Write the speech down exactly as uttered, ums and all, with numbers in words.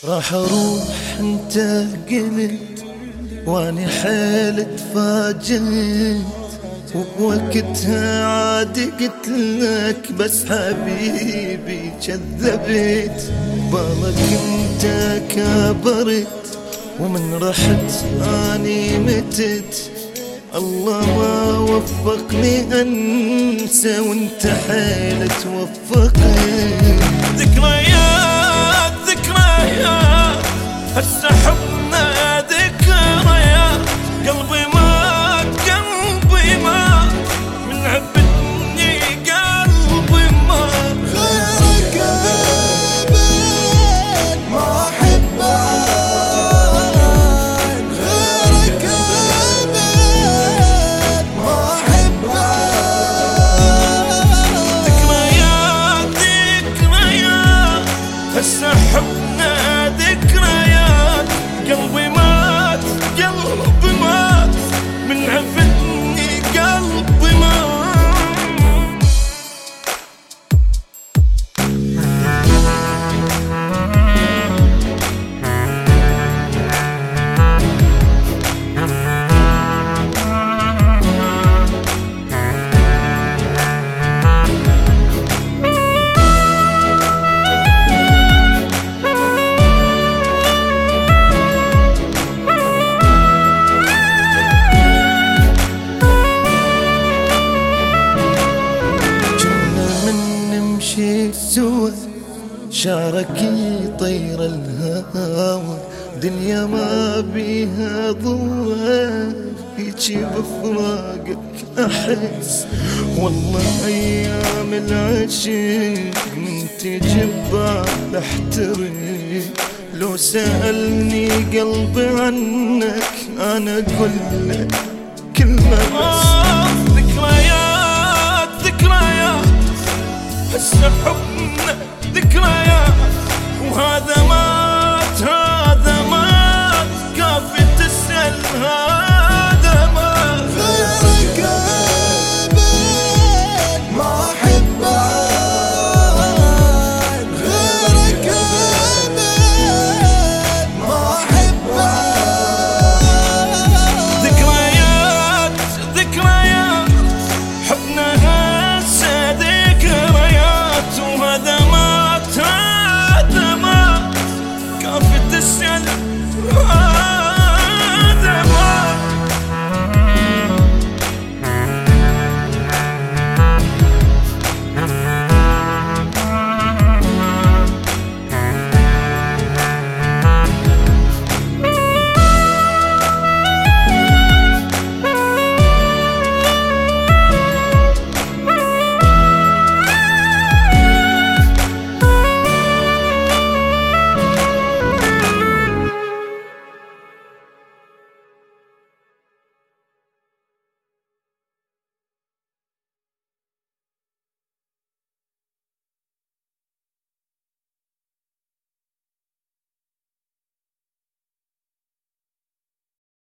راح اروح انت قلت واني حيل تفاجئت، وبوقتها عادي قلت لك بس حبيبي كذبت. بالك انت كبرت ومن رحت اني متت، الله ما وفقني انسى وانت حيل توفقني. ذكريات ذكريات هسه حبنا ذكريات، قلبي مات قلبي مات من عبدني قلبي مات. غيرك ابد ما احب عين، غيرك ابد ما احب عين. ذكريات ذكريات هسه حبنا ذكريات، قلبي مات قلبي مات من عفتني قلبي مات. سوا شعرك يطير الهوى، دنيا ما بيها ضوء هيجي بفراقك احس. والله ايام العشق من تجي ببال احترق، لو سألني قلبي عنك انا اقول لك كلمة بس. ذكريات ذكريات هسه حب